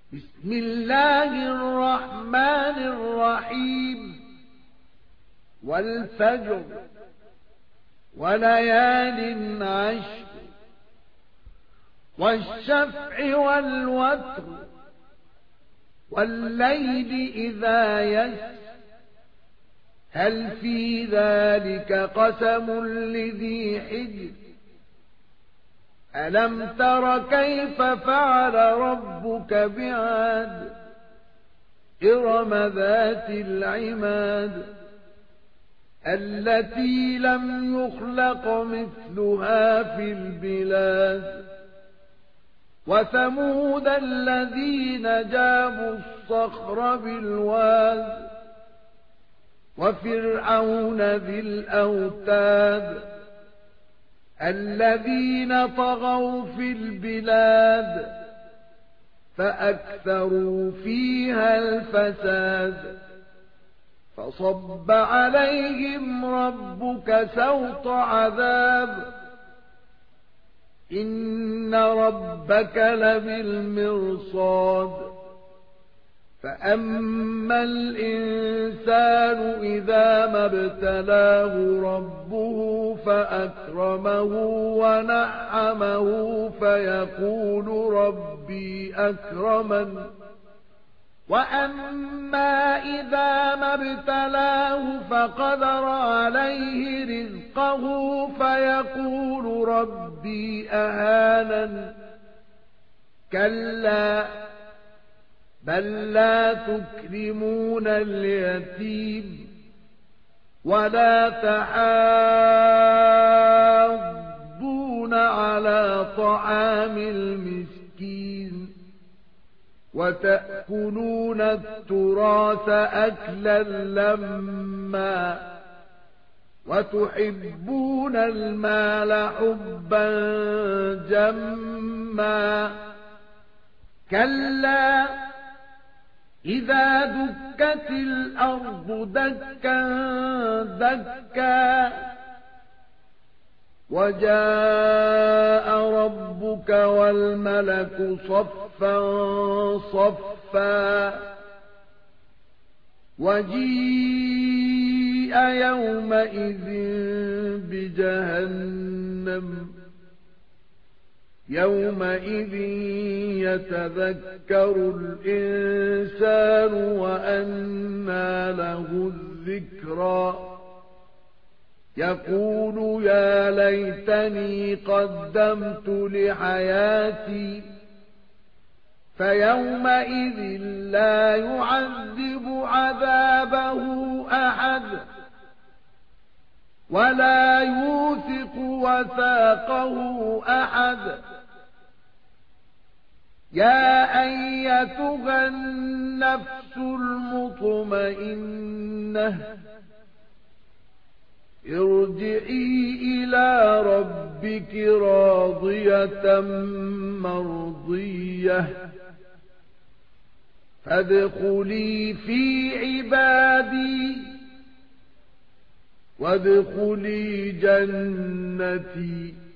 بسم الله الرحمن الرحيم والفجر وليال عشر والشفع والوتر والليل إذا يسر هل في ذلك قسم لذي حجر ألم تر كيف فعل ربك بعاد إرم ذات العماد التي لم يخلق مثلها في البلاد وثمود الذين جابوا الصخر بالواد وفرعون ذي الأوتاد الذين طغوا في البلاد فأكثروا فيها الفساد فصب عليهم ربك سوط عذاب إن ربك لبالمرصاد فأما الإنسان إذا ما ابتلاه ربه فأكرمه ونعمه فيقول ربي أكرمن وأما إذا ما ابتلاه فقدر عليه رزقه فيقول ربي أهانن كلا بل لا تكرمون اليتيم ولا تحاضون على طعام المسكين وتأكلون التراث أكلا لما وتحبون المال حبا جما كلا إذا دكت الأرض دكا دكا وجاء ربك والملك صفا صفا وجيء يومئذ بجهنم يومئذ يتذكر الإنسان وأنى له الذكرى يقول يا ليتني قدمت لحياتي فيومئذ لا يعذب عذابه أحد ولا يوثق وثاقه أحد يا أيتها النفس المطمئنة ارجعي إلى ربك راضية مرضية فادخلي في عبادي وادخلي جنتي